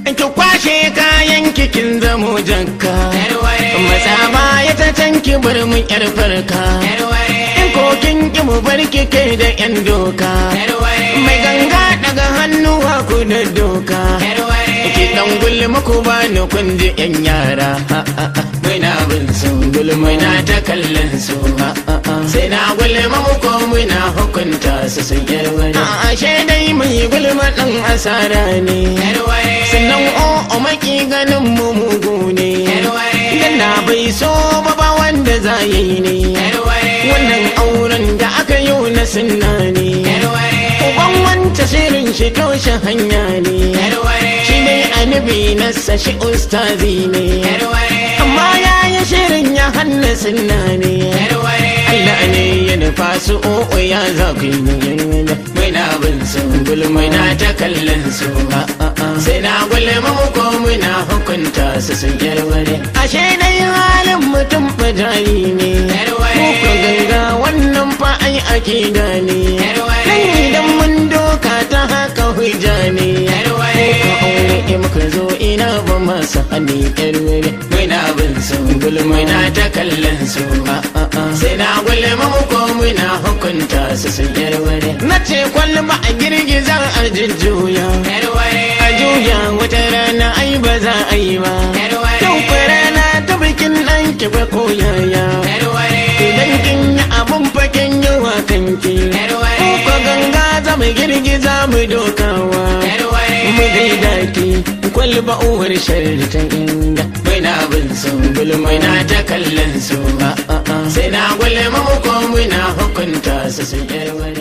ki kwashe kayan kikin zamo jakka matsa baya ta can ki bar mu yar farka in kokin ki mu bar ki kai da yan doka mai ganga daga hannuwa ku da doka ki dan gulma ku ba ni kun ji yan yara mai na bin su gulma na ta kallon su sai na gulma mu ko muna hukunta su sun yarware ashe dai mai gulma dan asara ne sannan o maki ganin mu mugu ne dan na bai so ba wanda za yi ne wannan auren da aka yi na sunna ne uban wanta shirin shi toshe hanya ne shi dai annabi nasa shi ustazi ne amma ya yi shirin ya hanna sunna ne Allah ne ya nufa su o'o ya zafi ne mai na bin su gulmai na ta kallon su sai na gulma ko muna hukunta su sun yarware ashe dai halin mutum bajari ne ko ganga wannan fa ai akida ne dan idan mun doka ta haka hujja ne ko aure in muka zo ina ba masa hani yarware mai na bin su gulmai na ta kallon su sai na gulma ko muna hukunta su sun yarware nace kwalba a girgiza a jujjuya a juya wata rana ai ba za a yi ba yau rana ta bikin ɗan ki ba ko yaya idan kin yi abun fakin yawa kanki ko ganga za mu girgiza mu dokawa mu gaida ki kwalba uwar sharri ta inda mai na bin su gulmai na ta kallon su sai na gulma ko muna hukunta su sun yarware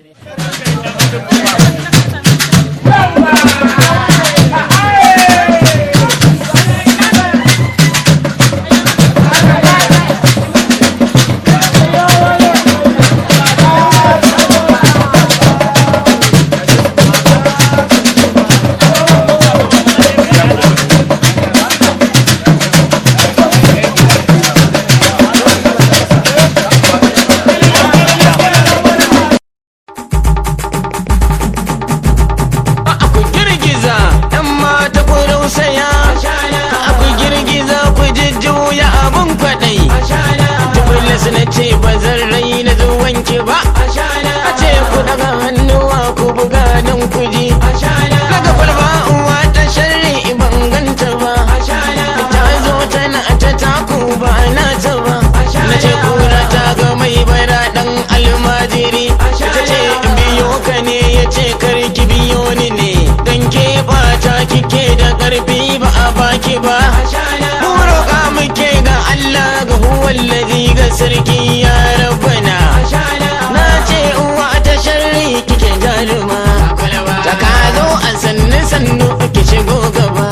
sarki ya rabbana na ce uwa ta sharri kike jaruma ta ka zo a sannu sannu ki shigo gaba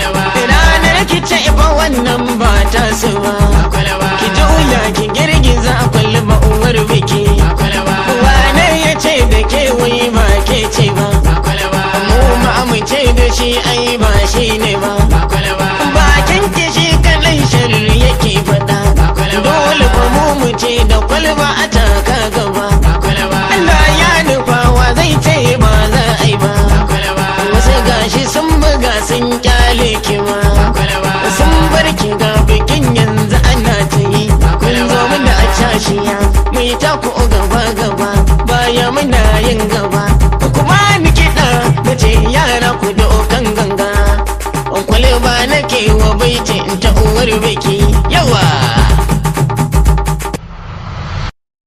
ranar ki ce ba wannan ba ta su ba ki juya ki girgiza kwalba uwar biki wane ya ce da ke wai ba ke ce ba mu ma mu ce da shi ai ba shi ne ba bakin ki shi kaɗai sharri yake faɗa dole ba mu ce da kwalba a taka gaba Allah ya nufawa zai ce ba za a yi ba wasu gashi sun buga sun kyale ki ma sun bar ki ga bikin yanzu ana ta yi kun zo mana a cashiya mu yi taku gaba gaba baya muna yin gaba kuma ni kiɗa na ce yara ku da okan ganga kwalba nake wa baiti